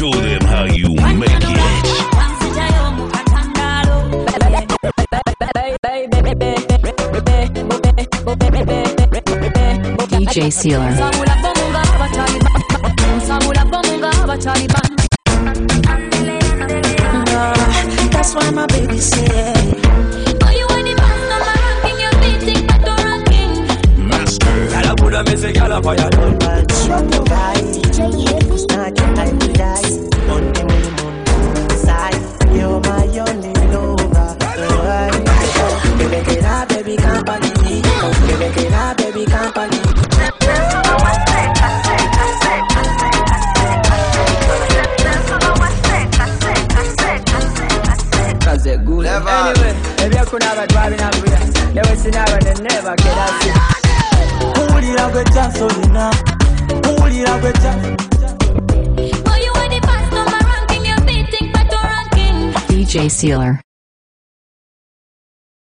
Show them how you make it. DJ Sealer. That's why my baby said, oh, you want the best of my ranking, you're beating but you're ranking. Master. Yalla put a messy yalla for your love. drop your guy, start your time to die. On the moon side, you're my only lover. Baby, get up, baby, company. Baby, get up, baby, company. Good. Anyway, maybe I could have a driving up here. Never seen her and never get us. Who will you have a chance on you now? Who will you have a chance? Oh, you want the best of my ranking, you're beating but you're ranking. DJ Sealer.